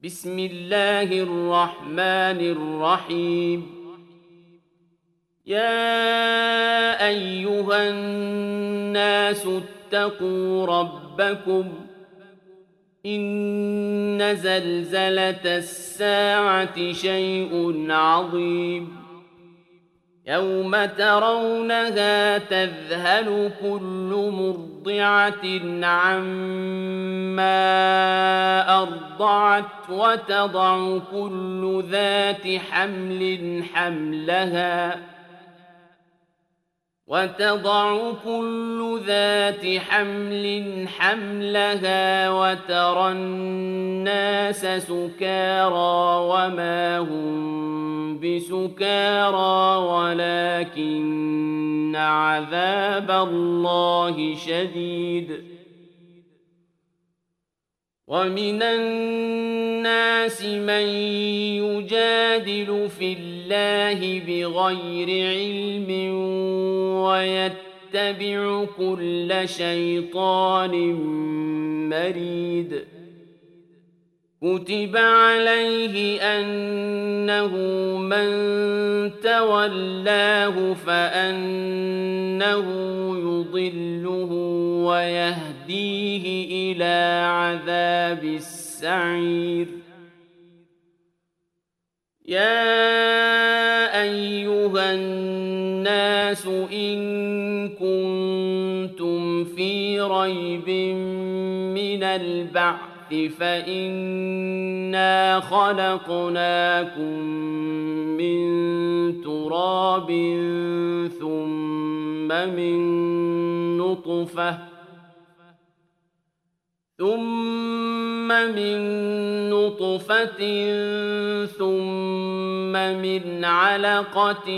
بسم الله الرحمن الرحيم. يا أيها الناس اتقوا ربكم إن زلزلة الساعة شيء عظيم يوم ترونها تذهل كل مرضعة عما أرضعت وتضع كل ذات حمل حملها وترى الناس سكارى وما هم بسكارى ولكن عذاب الله شديد. ومن الناس من يجادل في الله بغير علم ويتبع كل شيطان مريد. كتب عليه أنه من تولاه فأنه يضله ويهديه إلى عذاب السعير. يا أيها الناس إن كنتم في ريب من البعث فإنا خلقناكم من تراب ثم من نطفة ثم من علقة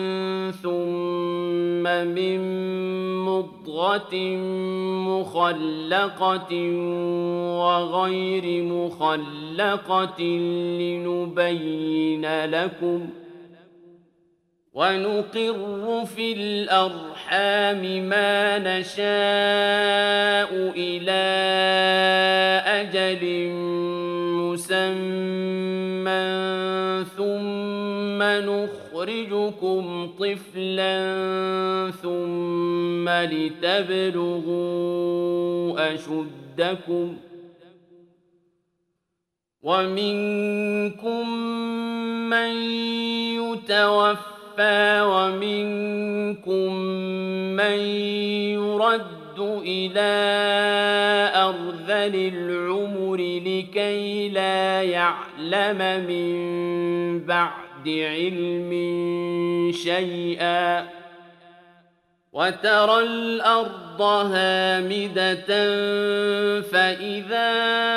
ثم من مضغة مخلقة وغير مخلقة لنبين لكم ونقر في الأرحام ما نشاء إلى أجل مسمى ثم نخرجكم طفلا ثم لتبلغوا أشدكم ومنكم من يتوفى ومنكم من يرد إلى أرذل العمر لكي لا يعلم من بعد علم شيئا. وترى الأرض هامدة فإذا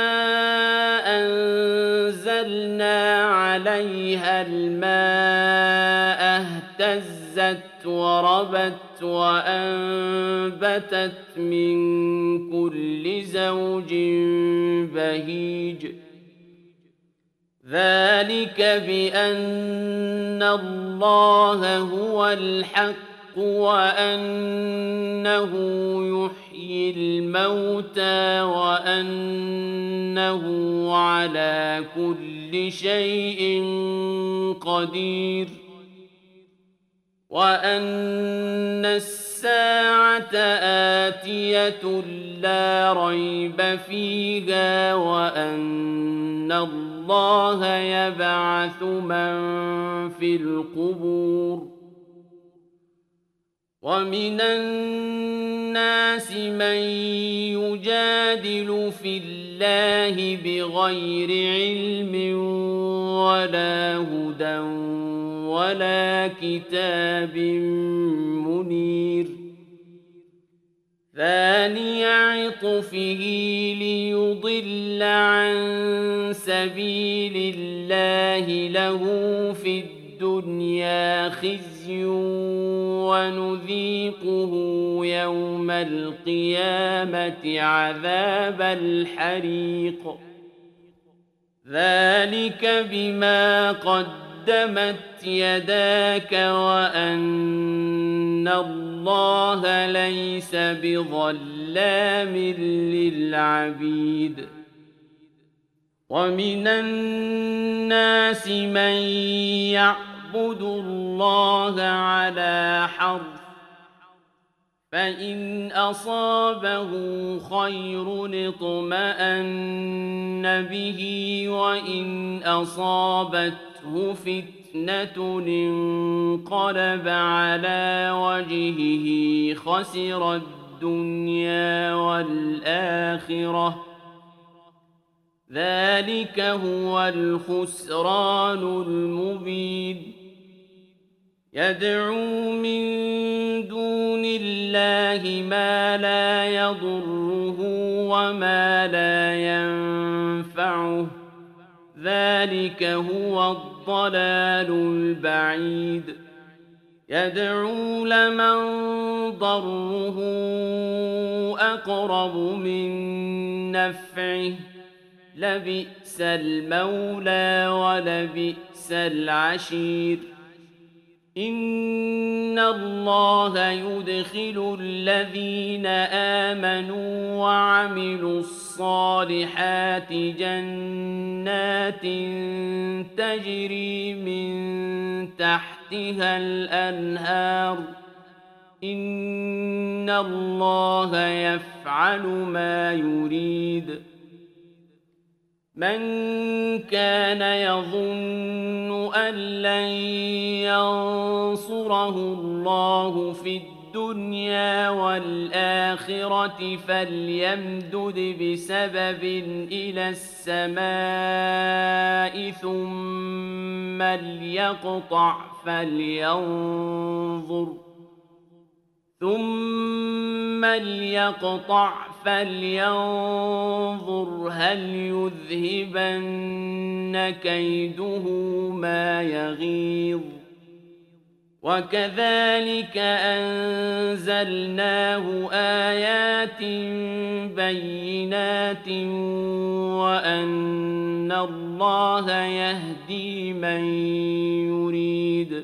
أنزلنا عليها الماء اهتزت وربت وأنبتت من كل زوج بهيج. ذلك بأن الله هو الحق وأنه يحيي الموتى وأنه على كل شيء قدير وأن الساعة آتية لا ريب فيها وأن الله يبعث من في القبور. ومن الناس من يجادل في الله بغير علم ولا هدى ولا كتاب منير. ثاني عطفه ليضل عن سبيل الله له في الدنيا خزي ونذيقه يوم القيامة عذاب الحريق. ذلك بما قدمت يداك وأن الله ليس بظلام للعبيد. ومن الناس من يعبد الله على حرف فإن أصابه خير اطمأن به وإن أصابته فتنة انقلب على وجهه خسر الدنيا والآخرة ذلك هو الخسران المبين يدعو من دون الله ما لا يضره وما لا ينفعه ذلك هو الضلال البعيد يدعو لمن ضره أقرب من نفعه لبئس المولى ولبئس العشير إن الله يدخل الذين آمنوا وعملوا الصالحات جنات تجري من تحتها الأنهار إن الله يفعل ما يريد من كان يظن أن لن ينصره الله في الدنيا والآخرة فليمدد بسبب إلى السماء ثم ليقطع فلينظر هل يذهبن كيده ما يغيظ وكذلك أنزلناه آيات بينات وأن الله يهدي من يريد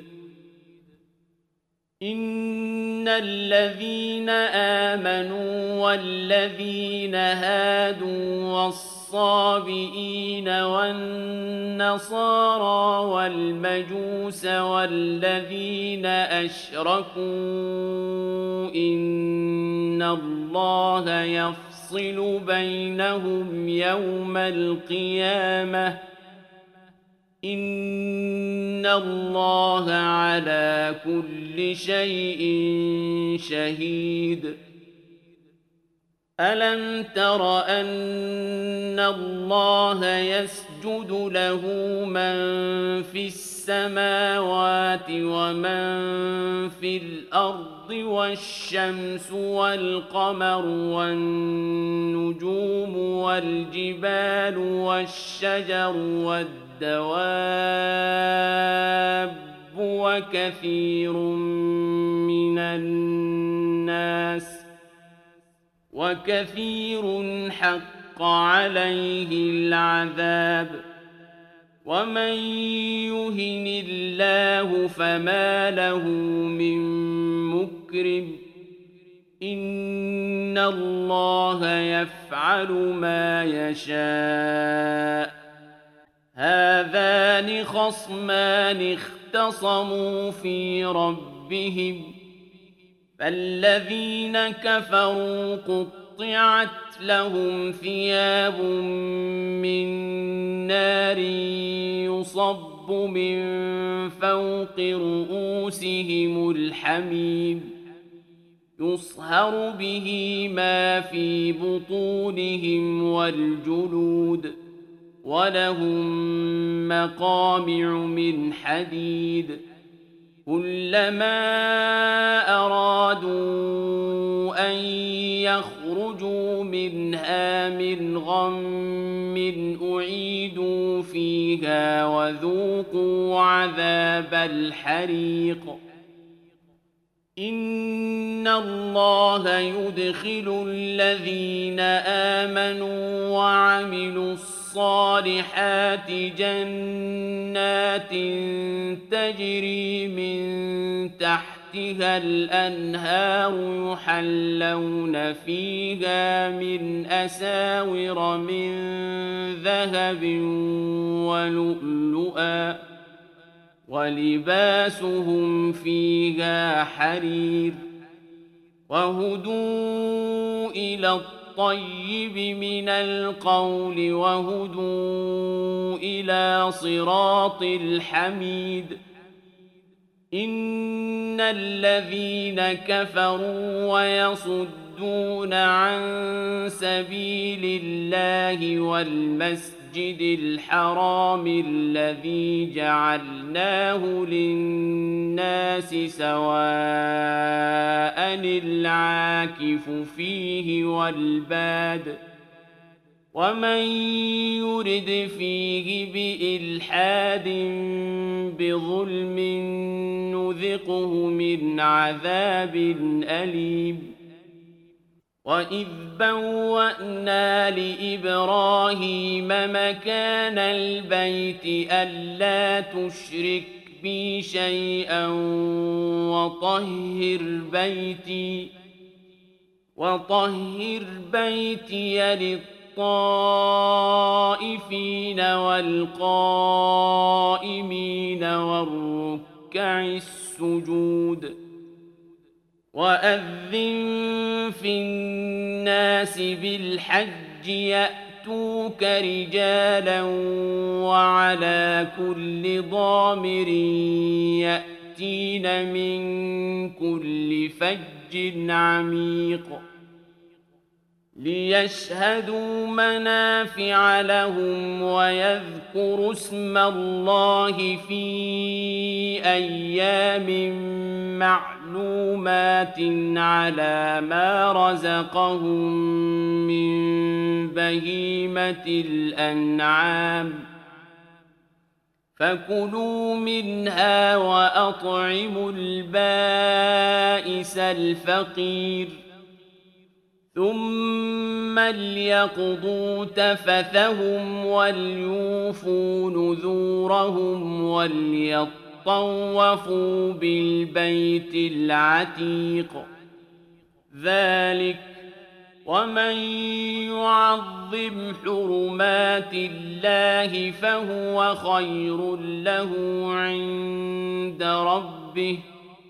إن الذين آمنوا والذين هادوا والصابئين والنصارى والمجوس والذين أشركوا إن الله يفصل بينهم يوم القيامة إن الله على كل شيء شهيد ألم تر أن الله يسجد له من في السماوات ومن في الأرض والشمس والقمر والنجوم والجبال والشجر والدواب وكثير حق عليه العذاب ومن يهن الله فما له من مكرم إن الله يفعل ما يشاء هذان خصمان اختصموا في ربهم فالذين كفروا قطعت لهم ثياب من نار يصب من فوق رؤوسهم الحميم يصهر به ما في بطونهم والجلود ولهم مقامع من حديد كلما أرادوا أن يخرجوا منها من غم أعيدوا فيها وذوقوا عذاب الحريق إن الله يدخل الذين آمنوا وعملوا الصالحات جنات تجري من تحتها تحتها الأنهار يحلون فيها من أساور من ذهب ولؤلؤا ولباسهم فيها حرير وهدوا إلى الطيب من القول وهدوا إلى صراط الحميد إن الذين كفروا ويصدون عن سبيل الله والمسجد الحرام الذي جعلناه للناس سواء العاكف فيه والباد ومن يرد فيه بإلحاد بظلم نذقه من عذاب أليم وإذ بوأنا لإبراهيم مكان البيت ألا تشرك بي شيئا وطهر بيتي للطائفين والقائمين والركع السجود وأذن في الناس بالحج يأتوك رجالا وعلى كل ضامر يأتين من كل فج عميق ليشهدوا منافع لهم ويذكروا اسم الله في أيام معلومات على ما رزقهم من بهيمة الأنعام فكلوا منها وأطعموا البائس الفقير ثم ليقضوا تفثهم وليوفوا نذورهم وليطوفوا بالبيت العتيق ذلك ومن يعظم حرمات الله فهو خير له عند ربه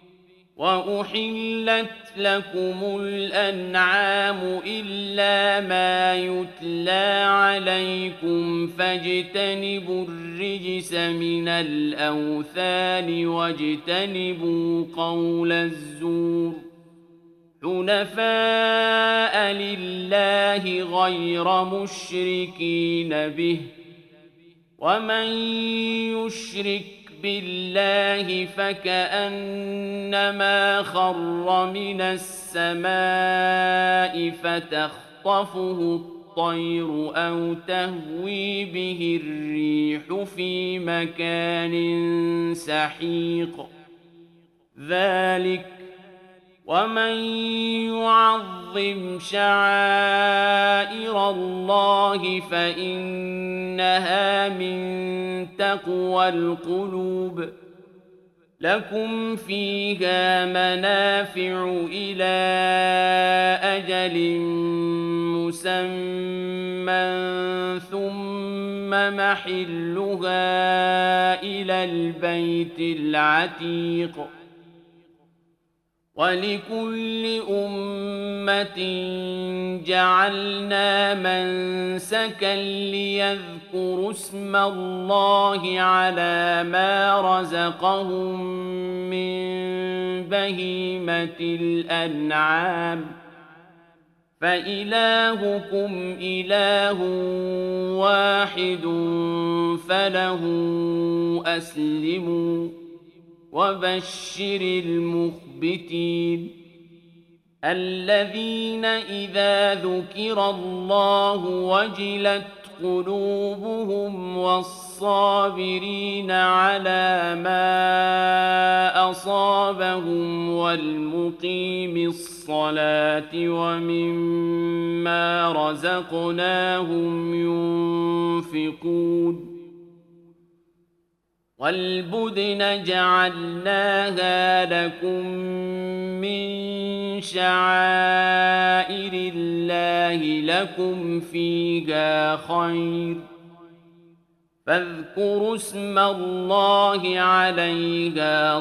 وأحلت لكم الأنعام إلا ما يتلى عليكم فاجتنبوا الرجس من الأوثان واجتنبوا قول الزور حنفاء لله غير مشركين به ومن يشرك بالله فكأنما خر من السماء فتخطفه الطير أو تهوي به الريح في مكان سحيق ذلك ومن يعظم شعائر الله فإنها من تقوى القلوب لكم فيها منافع إلى أجل مسمى ثم محلها إلى البيت العتيق ولكل أمة جعلنا منسكا ليذكروا اسم الله على ما رزقهم من بهيمة الأنعام فإلهكم إله واحد فله أسلموا وبشر المخبتين الذين إذا ذكر الله وجلت قلوبهم والصابرين على ما أصابهم والمقيم الصلاة ومما رزقناهم ينفقون وَالْبُدْنَ جَعَلْنَاهَا لَكُم مِّن شَعَائِرِ اللَّهِ لَكُمْ فِيهَا خَيْرٌ ۖ فاذكروا اسم الله عليها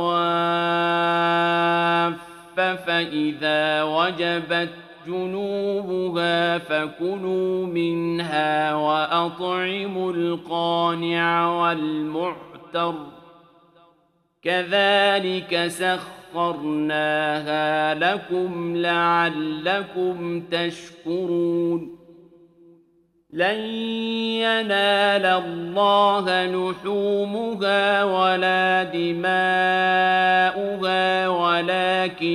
صواف فإذا وجبت جنوبها فكلوا منها وأطعموا القانع والمعتر كذلك سخرناها لكم لعلكم تشكرون لن ينال الله لحومها ولا دماؤها ولكن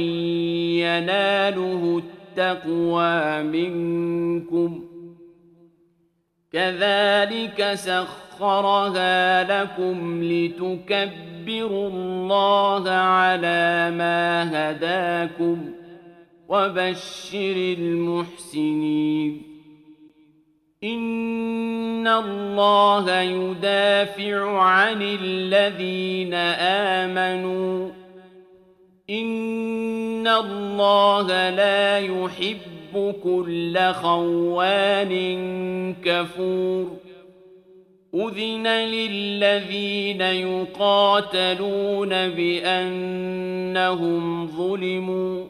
يناله التقوى منكم كذلك سخرها لكم لتكبروا الله على ما هداكم وبشر المحسنين إن الله يدافع عن الذين آمنوا إن الله لا يحب كل خوان كفور أذن للذين يقاتلون بأنهم ظلموا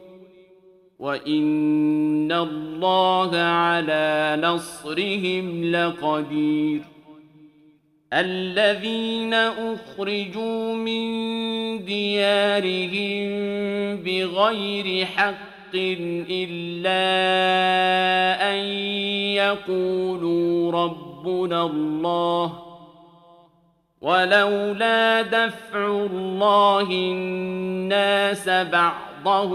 وَإِنَّ اللَّهَ عَلَى نَصْرِهِمْ لَقَدِيرٌ الَّذِينَ أُخْرِجُوا مِنْ دِيَارِهِمْ بِغَيْرِ حَقٍّ إِلَّا أَنْ يَقُولُوا رَبُّنَا اللَّهُ وَلَوْلَا دَفْعُ اللَّهِ النَّاسَ بعضهم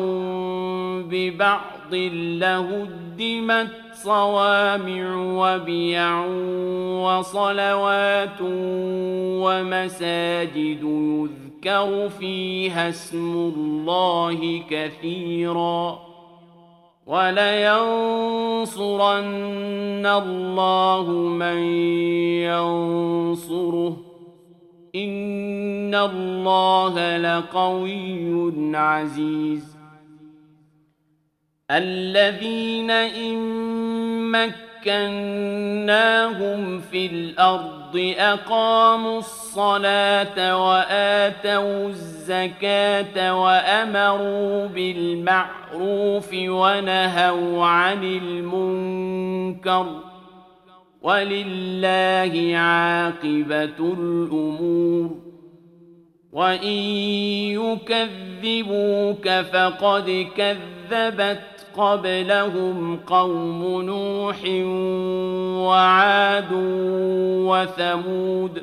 ببعض لهدمت صوامع وبيع وصلوات ومساجد يذكر فيها اسم الله كثيرا ولينصرن الله من ينصره إن الله لقوي عزيز الذين إن مكناهم في الأرض أقاموا الصلاة وآتوا الزكاة وأمروا بالمعروف ونهوا عن المنكر ولله عاقبة الأمور وإن يكذبوك فقد كذبت قبلهم قوم نوح وعاد وثمود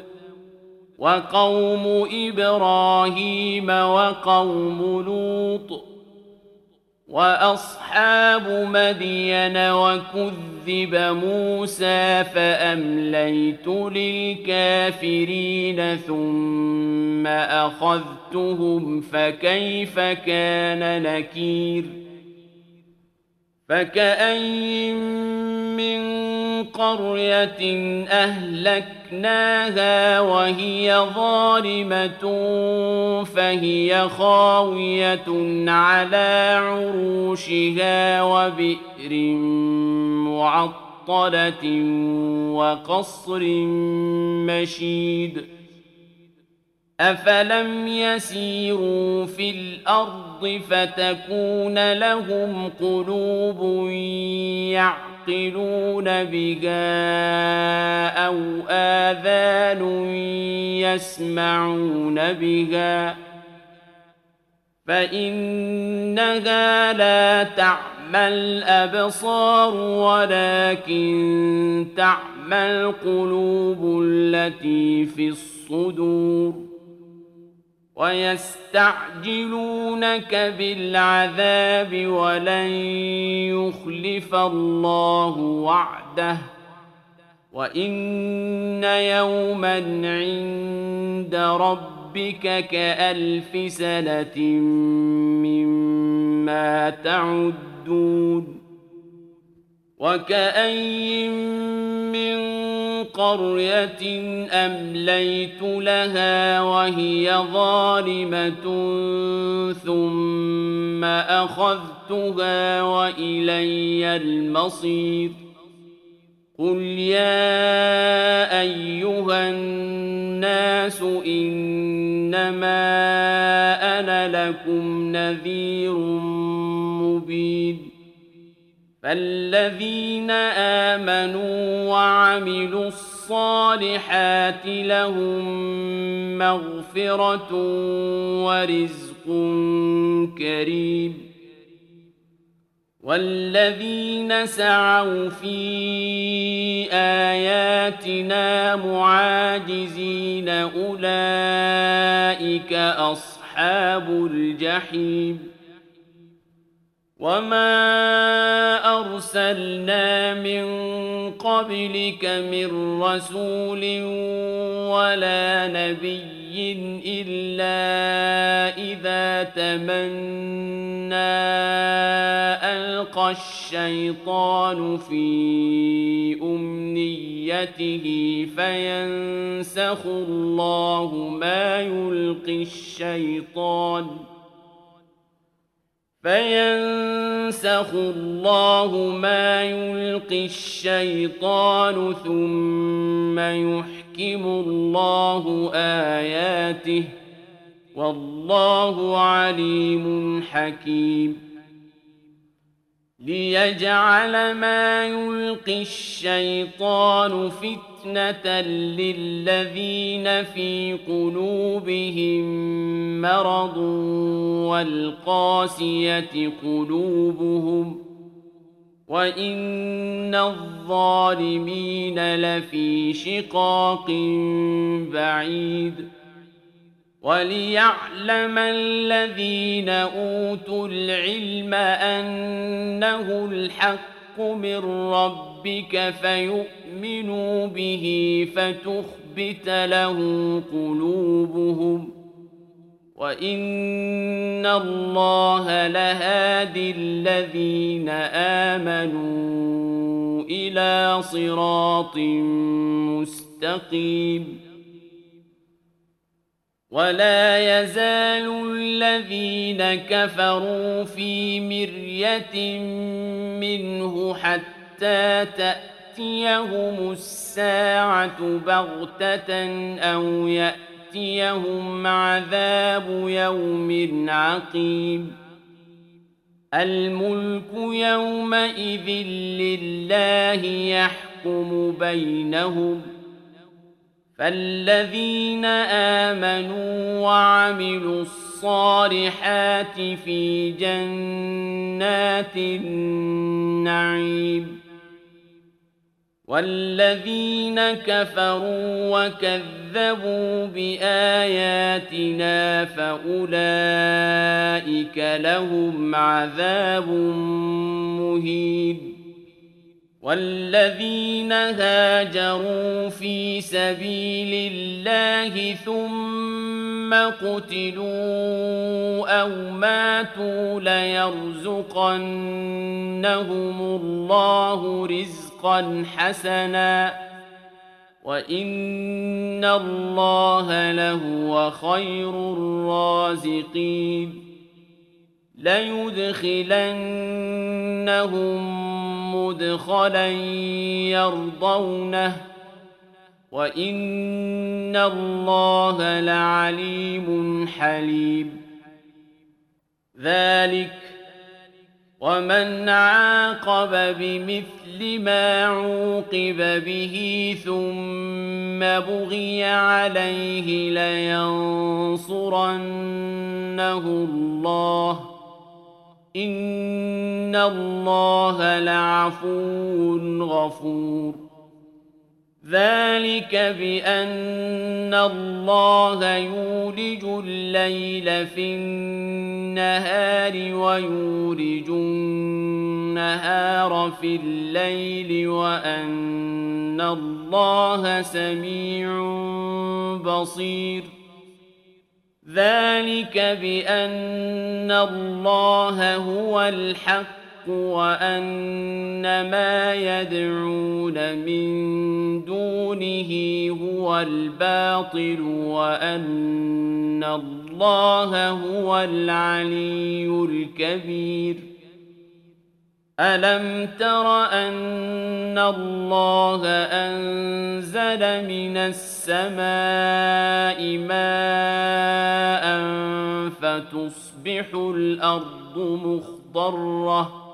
وقوم إبراهيم وقوم لوط وأصحاب مدين وكذب موسى فأمليت للكافرين ثم أخذتهم فكيف كان نكير فكأين من قرية أهلكناها وهي ظالمة فهي خاوية على عروشها وبئر معطلة وقصر مشيد أفلم يسيروا في الأرض فتكون لهم قلوب يعقلون بها أو آذان يسمعون بها فإنها لا تعمى الأبصار ولكن تعمى القلوب التي في الصدور ويستعجلونك بالعذاب ولن يخلف الله وعده وإن يوما عند ربك كألف سنة مما تعدون وكأين من قرية أمليت لها وهي ظالمة ثم أخذتها وإلي المصير قل يا أيها الناس إنما أنا لكم نذير مبين فالذين آمنوا وعملوا الصالحات لهم مغفرة ورزق كريم والذين سعوا في آياتنا معاجزين أولئك أصحاب الجحيم وما أرسلنا من قبلك من رسول ولا نبي إلا إذا تمنى ألقى الشيطان في أمنيته فينسخ الله ما يلقي الشيطان ثم يحكم الله آياته والله عليم حكيم ليجعل ما يلقي الشيطان فتنة للذين في قلوبهم مرض والقاسية قلوبهم وإن الظالمين لفي شقاق بعيد وليعلم الذين أوتوا العلم أنه الحق من ربك فيؤمنوا به فتخبت له قلوبهم وإن الله لهادي الذين آمنوا إلى صراط مستقيم ولا يزال الذين كفروا في مرية منه حتى تأتيهم الساعة بغتة أو يأتيهم عذاب يوم عقيم الملك يومئذ لله يحكم بينهم فالذين آمنوا وعملوا الصالحات في جنات النعيم والذين كفروا وكذبوا بآياتنا فأولئك لهم عذاب مهين والذين هاجروا في سبيل الله ثم قتلوا أو ماتوا ليرزقنهم الله رزقا حسنا وإن الله لهو خير الرازقين ليدخلنهم مدخلا يرضونه وإن الله لعليم حليم ذلك ومن عاقب بمثل ما عوقب به ثم بغي عليه لينصرنه الله إن الله لعفو غفور ذلك بأن الله يولج الليل في النهار ويولج النهار في الليل وأن الله سميع بصير ذلك بأن الله هو الحق وأن ما يدعون من دونه هو الباطل وأن الله هو العلي الكبير ألم تر أن الله أنزل من السماء ماء فتصبح الأرض مخضرة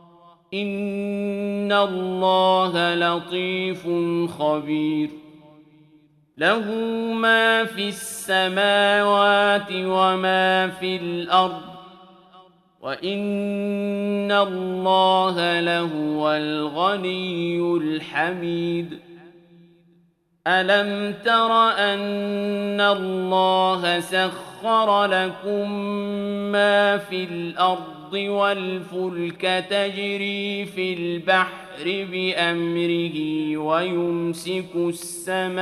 إن الله لطيف خبير له ما في السماوات وما في الأرض وإن الله لهو الغني الحميد ألم تر أن الله سخر لكم ما في الأرض والفلك تجري في البحر بأمره ويمسك السماء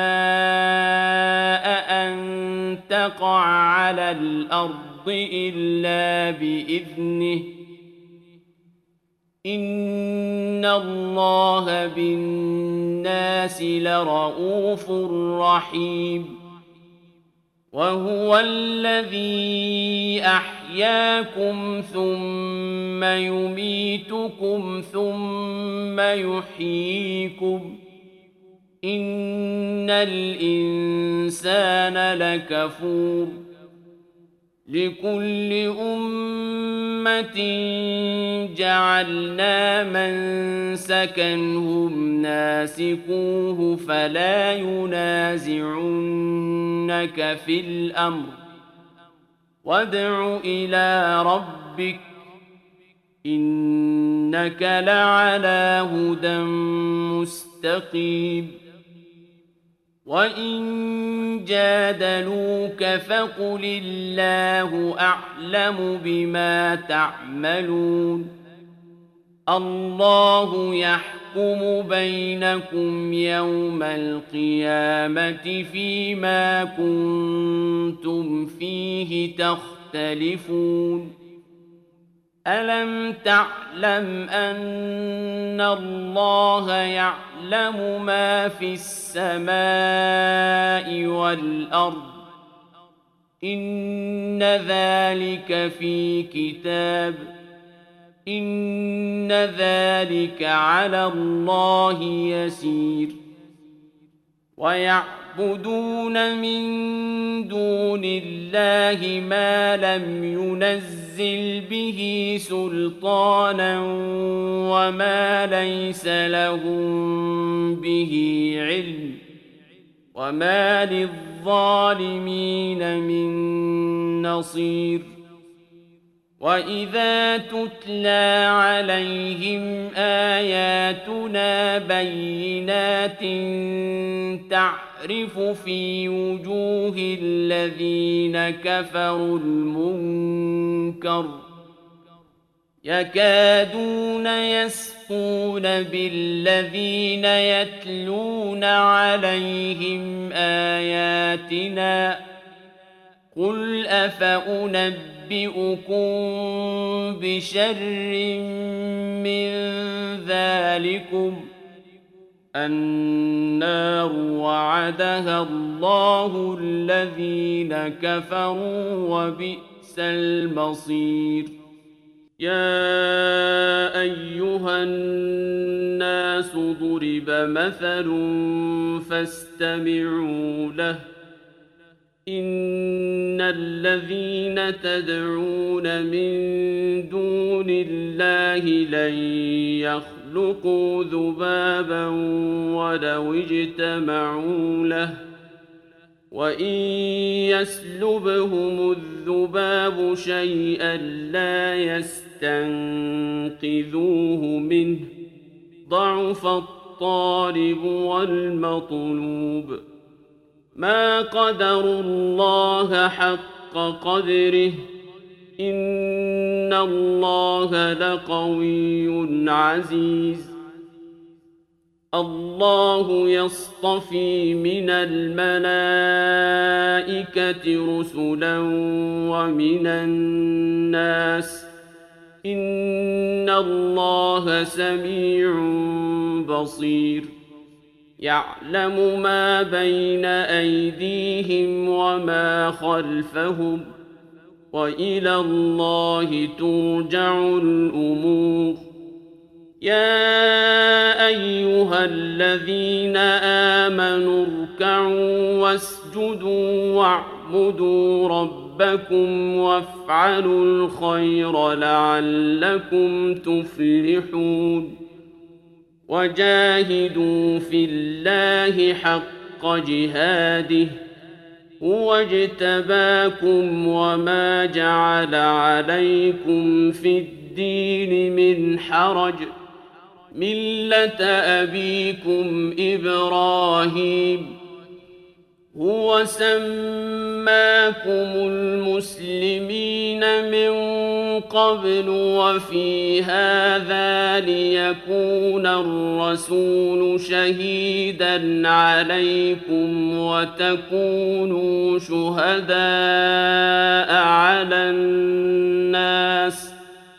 أن تقع على الأرض إلا بإذنه إن الله بالناس لرءوف رحيم وهو الذي أحياكم ثم يميتكم ثم يحييكم إن الإنسان لكفور لكل أمة جعلنا منسكا هم ناسكوه فلا ينازعنك في الأمر وادع إلى ربك إنك لعلى هدى مستقيم وإن جادلوك فقل الله أعلم بما تعملون الله يحكم بينكم يوم القيامة فيما كنتم فيه تختلفون ألم تعلم أن الله يعلم ما في السماء والأرض إن ذلك في كتاب إن ذلك على الله يسير ويعبدون من دون الله ما لم ينزل به سلطانا وما ليس لهم به علم وما للظالمين من نصير وإذا تتلى عليهم آياتنا بينات تعرف في وجوه الذين كفروا المنكر يكادون يسقون بالذين يتلون عليهم آياتنا قل أفأنبئكم بشر من ذلكم النار وعدها الله الذين كفروا وبئس المصير يا أيها الناس ضرب مثل فاستمعوا له إن الذين تدعون من دون الله لن يخلقوا ذبابا ولو اجتمعوا له وإن يسلبهم الذباب شيئا لا يستنقذوه منه ضعف الطالب والمطلوب ما قدروا الله حق قدره إن الله لقوي عزيز الله يصطفي من الملائكة رسلا ومن الناس إن الله سميع بصير يعلم ما بين أيديهم وما خلفهم وإلى الله ترجع الأمور يا أيها الذين آمنوا اركعوا واسجدوا واعبدوا ربكم وافعلوا الخير لعلكم تفلحون وجاهدوا في الله حق جهاده هو اجتباكم وما جعل عليكم في الدين من حرج ملة أبيكم إبراهيم هو سماكم المسلمين من قبل وفي هذا ليكون الرسول شهيدا عليكم وتكونوا شهداء على الناس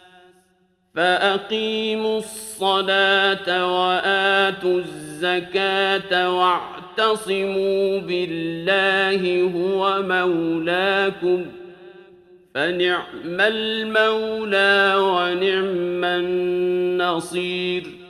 فأقيموا الصلاة وآتوا الزكاة واعتصموا بالله هو مولاكم فنعم المولى ونعم النصير